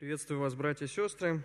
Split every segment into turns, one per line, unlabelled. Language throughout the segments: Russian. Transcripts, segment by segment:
Приветствую вас, братья и сестры.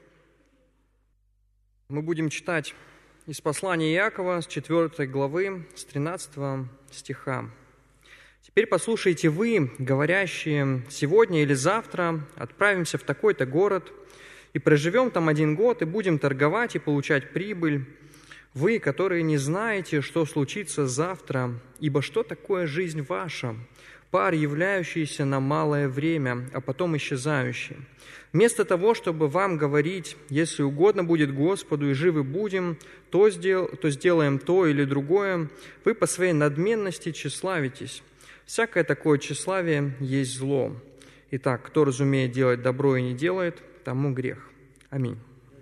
Мы будем читать из послания Иакова с 4 главы, с 13 стиха. «Теперь послушайте вы, говорящие, сегодня или завтра отправимся в такой-то город и проживем там 1 год, и будем торговать и получать прибыль. Вы, которые не знаете, что случится завтра, ибо что такое жизнь ваша? Пар, являющийся на малое время, а потом исчезающий. Вместо того, чтобы вам говорить, если угодно будет Господу и живы будем, то сделаем то или другое, вы по своей надменности тщеславитесь. Всякое такое тщеславие есть зло. Итак, кто разумеет делать добро и не делает, тому грех». Аминь.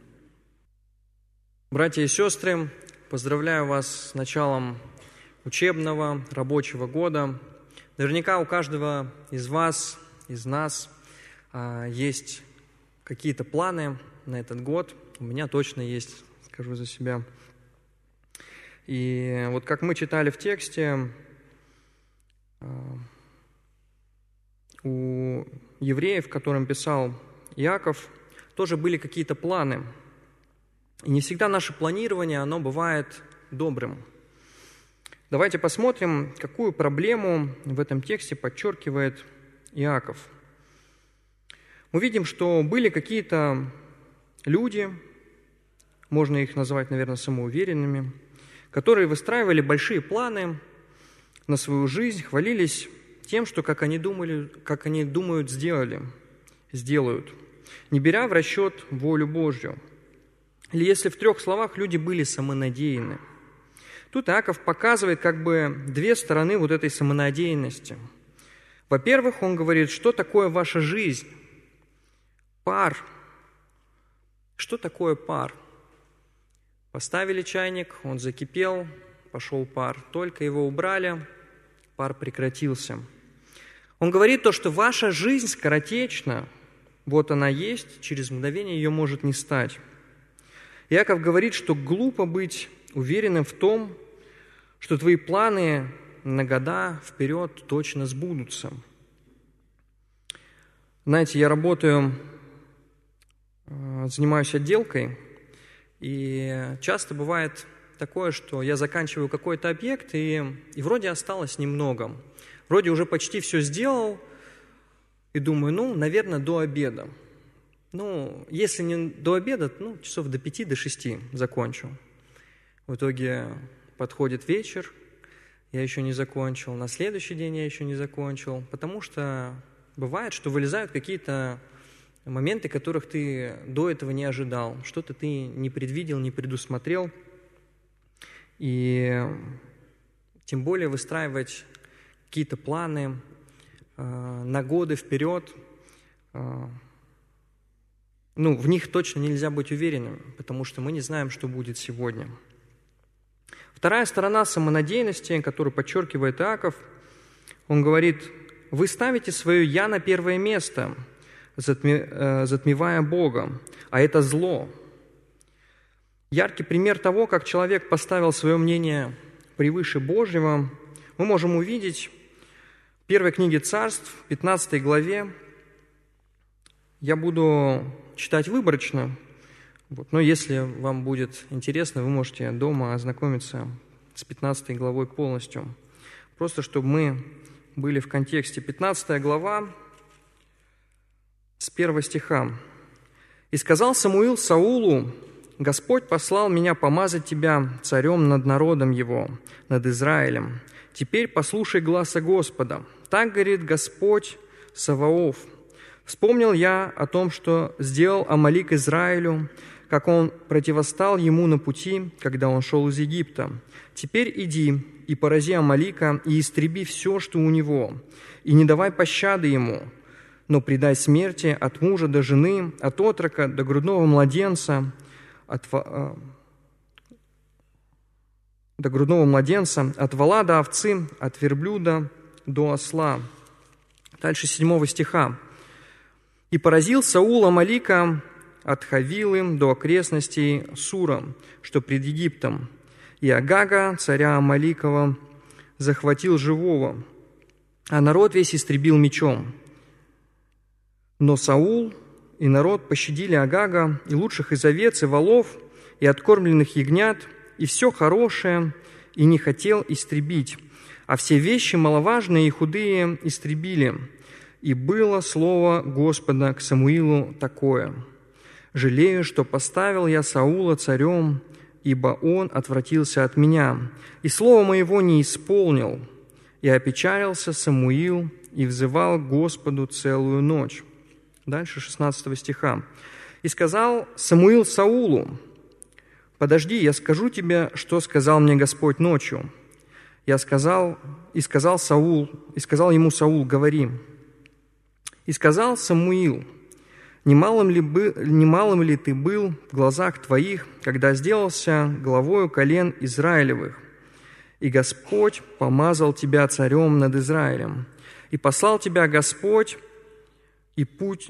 Братья и сестры, поздравляю вас с началом учебного, рабочего года. Наверняка у каждого из вас, из нас есть какие-то планы на этот год. У меня точно есть, скажу за себя. И вот как мы читали в тексте, у евреев, которым писал Иаков, тоже были какие-то планы. И не всегда наше планирование, оно бывает добрым. Давайте посмотрим, какую проблему в этом тексте подчеркивает Иаков. Мы видим, что были какие-то люди, можно их назвать, наверное, самоуверенными, которые выстраивали большие планы на свою жизнь, хвалились тем, что, как они думают, сделают, не беря в расчет волю Божью. Или если в 3 словах, люди были самонадеянны. Тут Иаков показывает как бы 2 стороны вот этой самонадеянности. Во-первых, он говорит, что такое ваша жизнь? Пар. Что такое пар? Поставили чайник, он закипел, пошел пар. Только его убрали, пар прекратился. Он говорит то, что ваша жизнь скоротечна. Вот она есть, через мгновение ее может не стать. Иаков говорит, что глупо быть уверенным в том, что твои планы на года вперед точно сбудутся. Знаете, я занимаюсь отделкой, и часто бывает такое, что я заканчиваю какой-то объект, и вроде осталось немного. Вроде уже почти все сделал, и думаю, наверное, до обеда. Если не до обеда, часов до 5, до 6 закончу. В итоге подходит вечер, я еще не закончил, на следующий день я еще не закончил, потому что бывает, что вылезают какие-то моменты, которых ты до этого не ожидал, что-то ты не предвидел, не предусмотрел, и тем более выстраивать какие-то планы на годы вперед, в них точно нельзя быть уверенным, потому что мы не знаем, что будет сегодня. Вторая сторона самонадеянности, которую подчеркивает Иаков, он говорит, вы ставите свое «я» на первое место, затмевая Бога, а это зло. Яркий пример того, как человек поставил свое мнение превыше Божьего, мы можем увидеть в 1 книге Царств, 15 главе. Я буду читать выборочно, но если вам будет интересно, вы можете дома ознакомиться с 15 главой полностью. Просто чтобы мы были в контексте. 15 глава, с 1 стиха. «И сказал Самуил Саулу, Господь послал меня помазать тебя царем над народом его, над Израилем. Теперь послушай гласа Господа. Так говорит Господь Саваоф. Вспомнил я о том, что сделал Амалик Израилю, как он противостал ему на пути, когда он шел из Египта. Теперь иди и порази Амалика, и истреби все, что у него, и не давай пощады ему, но предай смерти от мужа до жены, от отрока до грудного младенца, от вола до овцы, от верблюда до осла». Дальше 7 стиха. «И поразил Саул Амалика от Хавилы до окрестностей Сура, что пред Египтом, и Агага, царя Амаликова, захватил живого, а народ весь истребил мечом. Но Саул и народ пощадили Агага, и лучших из овец, и волов, и откормленных ягнят, и все хорошее, и не хотел истребить, а все вещи маловажные и худые истребили. И было слово Господа к Самуилу такое: «Жалею, что поставил я Саула царем, ибо он отвратился от меня, и слова моего не исполнил. И опечалился Самуил, и взывал к Господу целую ночь». Дальше 16 стиха. «И сказал Самуил Саулу: подожди, я скажу тебе, что сказал мне Господь ночью. Сказал ему Саул: говори. И сказал Самуил: немалым ли ты был в глазах твоих, когда сделался главою колен Израилевых? И Господь помазал тебя царем над Израилем. И послал тебя Господь в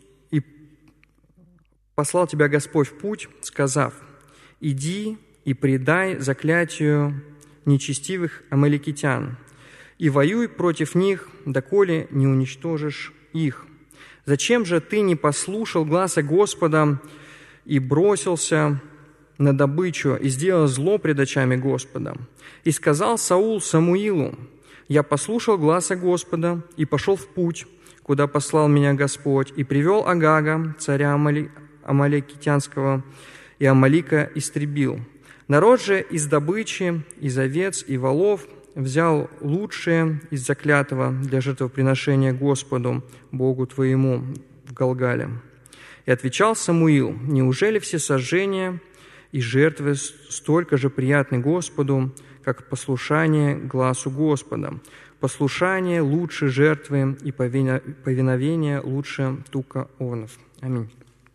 путь, сказав: иди и предай заклятию нечестивых амаликитян, и воюй против них, доколе не уничтожишь их. Зачем же ты не послушал гласа Господа и бросился на добычу, и сделал зло пред очами Господа? И сказал Саул Самуилу: я послушал гласа Господа и пошел в путь, куда послал меня Господь, и привел Агага, царя амаликитянского, и Амалика истребил. Народ же из добычи, из овец и волов взял лучшее из заклятого для жертвоприношения Господу, Богу твоему, в Галгале. И отвечал Самуил: неужели все сожжения и жертвы столько же приятны Господу, как послушание гласу Господа? Послушание лучше жертвы, и повиновение лучше тука овнов. Аминь.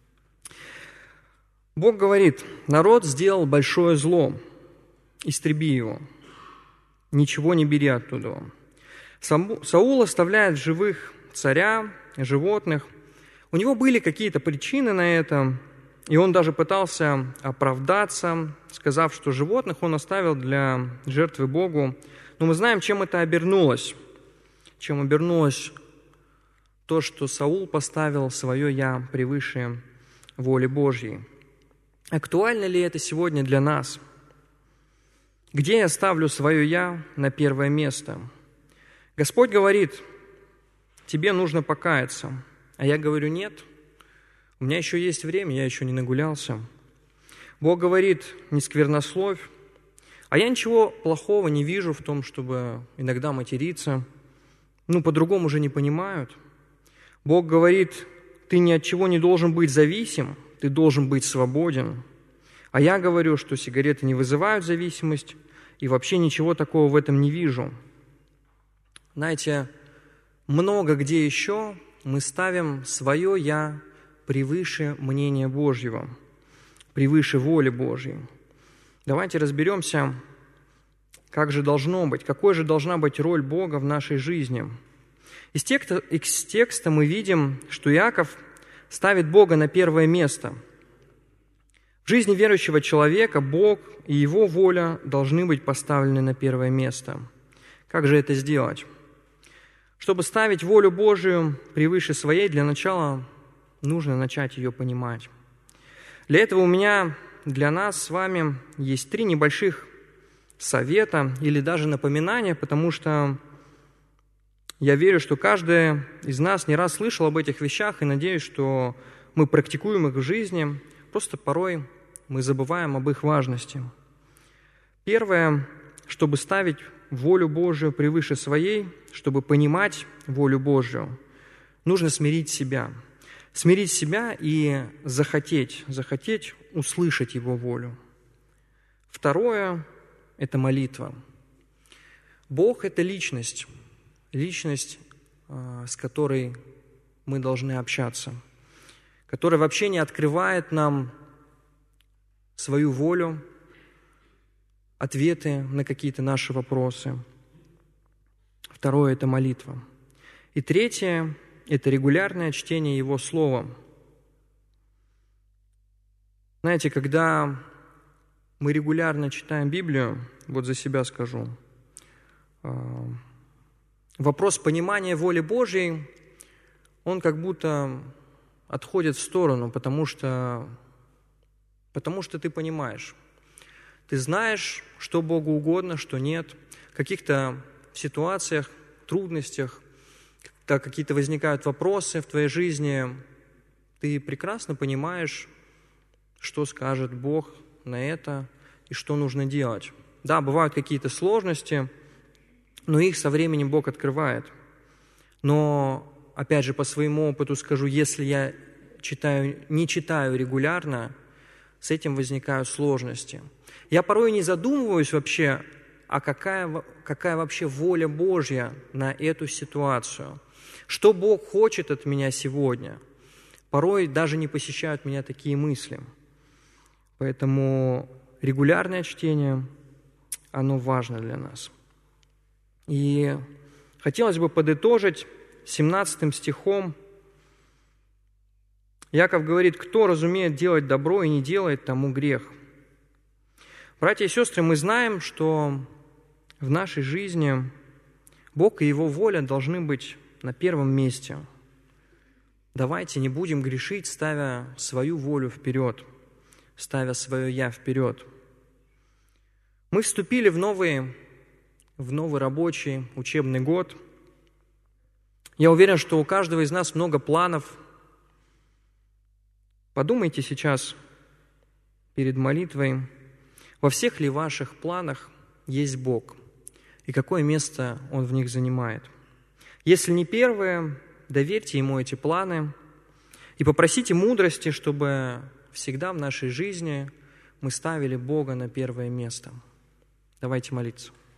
Бог говорит: народ сделал большое зло, истреби его, ничего не бери оттуда. Саул оставляет в живых царя, животных. У него были какие-то причины на это, и он даже пытался оправдаться, сказав, что животных он оставил для жертвы Богу. Но мы знаем, чем это обернулось. Чем обернулось то, что Саул поставил свое «я» превыше воли Божьей. Актуально ли это сегодня для нас? Где я ставлю свое «я» на первое место? Господь говорит: тебе нужно покаяться. А я говорю: нет, у меня еще есть время, я еще не нагулялся. Бог говорит: не сквернословь. А я ничего плохого не вижу в том, чтобы иногда материться. По-другому же не понимают. Бог говорит: ты ни от чего не должен быть зависим, ты должен быть свободен. А я говорю, что сигареты не вызывают зависимость, и вообще ничего такого в этом не вижу. Знаете, много где еще мы ставим свое «я» превыше мнения Божьего, превыше воли Божьей. Давайте разберемся, как же должно быть, какой же должна быть роль Бога в нашей жизни. Из текста мы видим, что Иаков ставит Бога на первое место. В жизни верующего человека Бог и Его воля должны быть поставлены на первое место. Как же это сделать? Чтобы ставить волю Божию превыше своей, для начала нужно начать ее понимать. Для этого у меня для нас с вами есть 3 небольших совета или даже напоминания, потому что я верю, что каждый из нас не раз слышал об этих вещах, и надеюсь, что мы практикуем их в жизни, просто порой мы забываем об их важности. Первое, чтобы ставить волю Божию превыше своей, чтобы понимать волю Божью, нужно смирить себя. Смирить себя и захотеть услышать Его волю. Второе – это молитва. Бог – это личность, с которой мы должны общаться, которая вообще не открывает нам свою волю, ответы на какие-то наши вопросы. Второе – это молитва. И третье – это регулярное чтение Его Слова. Знаете, когда мы регулярно читаем Библию, вот за себя скажу, вопрос понимания воли Божьей, он как будто отходят в сторону, потому что ты понимаешь. Ты знаешь, что Богу угодно, что нет. В каких-то ситуациях, трудностях, когда какие-то возникают вопросы в твоей жизни, ты прекрасно понимаешь, что скажет Бог на это и что нужно делать. Да, бывают какие-то сложности, но их со временем Бог открывает. Но, опять же, по своему опыту скажу, если я не читаю регулярно, с этим возникают сложности. Я порой не задумываюсь вообще, а какая вообще воля Божья на эту ситуацию. Что Бог хочет от меня сегодня? Порой даже не посещают меня такие мысли. Поэтому регулярное чтение, оно важно для нас. И хотелось бы подытожить 17 стихом. Яков говорит: «Кто разумеет делать добро и не делает, тому грех». Братья и сестры, мы знаем, что в нашей жизни Бог и Его воля должны быть на первом месте. Давайте не будем грешить, ставя свою волю вперед, ставя свое «я» вперед. Мы вступили в новый рабочий учебный год. Я уверен, что у каждого из нас много планов. Подумайте сейчас перед молитвой, во всех ли ваших планах есть Бог и какое место Он в них занимает. Если не первое, доверьте Ему эти планы и попросите мудрости, чтобы всегда в нашей жизни мы ставили Бога на первое место. Давайте молиться.